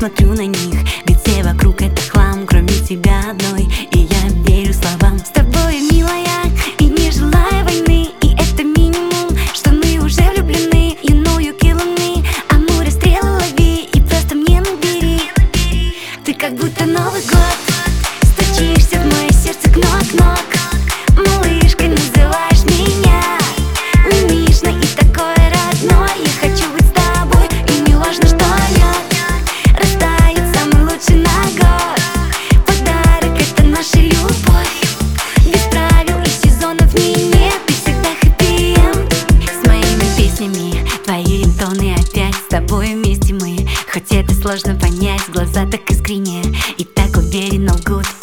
смотрю на них, ведь все вокруг это хлам, кроме тебя одной. И я верю словам. С тобой, милая, и не желаю войны. И это минимум, что мы уже влюблены. You know you killing me, амуре стрелы лови и просто мне набери. Ты как будто Новый год, стучишься в мое сердце кнок-кнок. Малышкой называешь меня, мимишно и такое родное. Я хочу быть с тобой, и не важно, что лед растает самый лучший на год. Подарок — это наша любовь, без правил и сезонов нет. Ты всегда хэппи-энд с моими песнями, твои рингтоны опять. С тобой вместе мы, хоть это сложно понять. Глаза так искренне и так уверенно лгут.